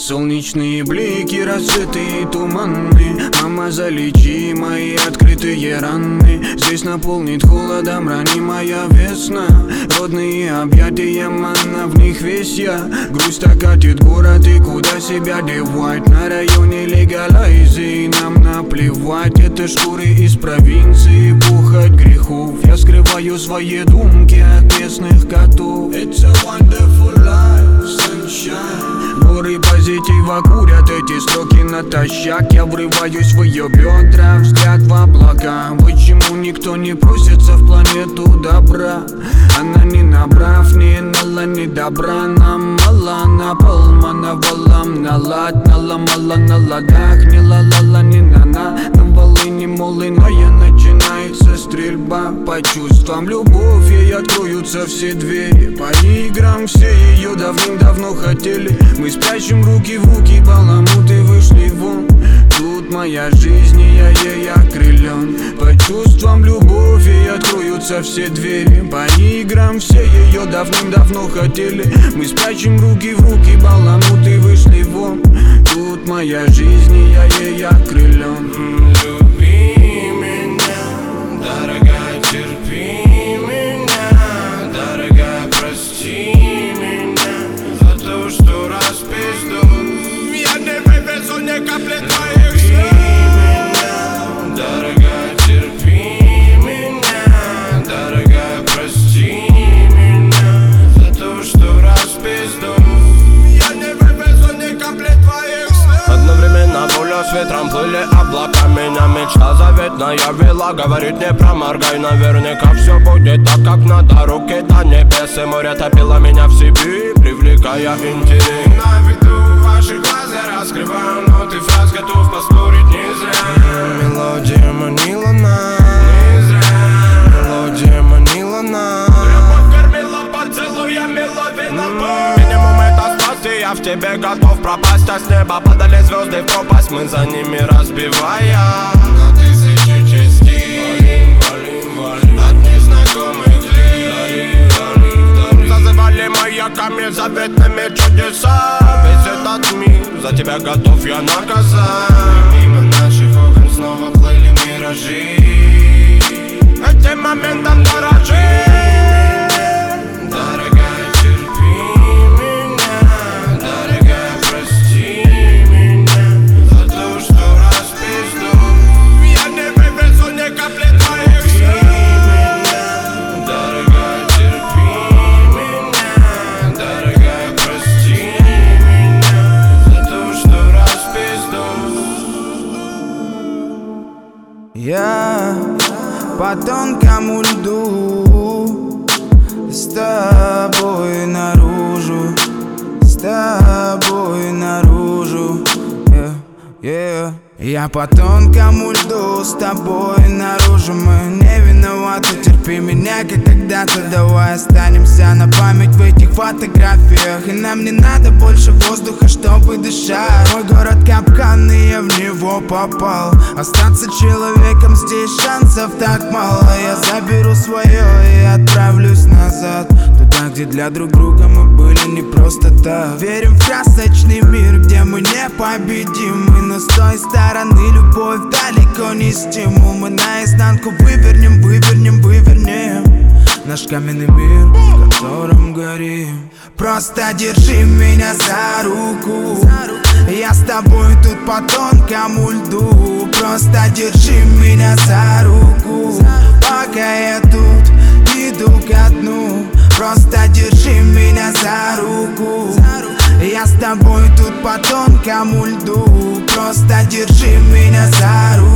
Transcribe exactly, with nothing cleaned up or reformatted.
Солнечные блики, рассветы и туманы. Мама, залечи мои открытые раны. Здесь наполнит холодом ранимая весна. Родные объятия, манна, в них весь я. Грусть окатит город, и куда себя девать? На районе легалайзы, и нам наплевать. Это шкуры из провинции, пухоть грехов. Я скрываю свои думки от местных котов. It's a wonderful life, sunshine. Горы позитива курят эти строки натощак. Я врываюсь в ее бедра, взгляд в облака. Почему никто не просится в планету добра? Она не набрав, не нала, не добра. Нам мало, на полмана валам, налад, наломала на ладах. Не ла-ла-ла, не на-на, на волыне молыная начинается стрельба. По чувствам любовь, ей откроются все двери. По играм все ее давным-давно хотели. Мы спрячем руки в руки, баламуты вышли вон. Тут моя жизнь, и я ей окрылен. По чувствам любовь, ей откроются все двери. По играм все ее давным-давно хотели. Мы спрячем руки в руки, баламуты вышли вон. Тут моя жизнь, и я ей окрылен. Люби меня, дорогая, терпи меня. Дорогая, прости меня за то, что распизду. Я не вывезу ни капли твоих слез. Дорогая, терпи меня. Дорогая, прости меня за то, что распизду. Я не вывезу ни капли твоих слез. Одновременно пуля с ветром плыли облака. Меня мечта заветная вела. Говорит, не проморгай, наверняка все будет так, как надо. Руки до небес, и море топило меня в себе, привлекая интерес. На виду ваших глаз я раскрываю ноты фраз, готов поспорить не зря. Мелодия манила нас, не зря. Мелодия манила нас. Любовь кормила поцелуями, ловила боль. Минимум это спасти, я в тебе готов пропасть. А с неба падали звезды в пропасть, мы за ними разбивая на тысячи частей. Валим, валим, валим от незнакомых лиц. Зазывали маяками заветными чудеса. Весь этот мир за тебя готов я наказать. Мимо наших окон снова плыли миражи. Этим моментом дорожи. Дорогая, терпи меня. Дорогая, прости меня за то, что распизду. Я не вывезу ни капли твоих слез. Дорогая, терпи меня. Дорогая, прости меня за то, что распизду. Я по тонкому льду, с тобой наружу, с тобой наружу, yeah, yeah. Я по тонкому льду, с тобой наружу. Мы не виноваты, терпи меня, как когда-то. Давай останемся на память в этих фотографиях. И нам не надо больше воздуха, чтобы дышать. Мой город капкан, и я в него попал. Остаться человеком здесь шансов так мало. Я заберу свое и отправлюсь назад, туда, где для друг друга мы были не просто так. Верим в красочный мир, где мы непобедимы. Но с той стороны любовь далеко не стимул. Мы наизнанку вывернем, вывернем, вывернем наш каменный мир, в котором горим. Просто держи меня за руку, я с тобой тут по тонкому льду. Просто держи меня за руку, пока я тут иду ко дну. Просто держи меня за руку, я с тобой тут по тонкому льду. Просто держи меня за руку.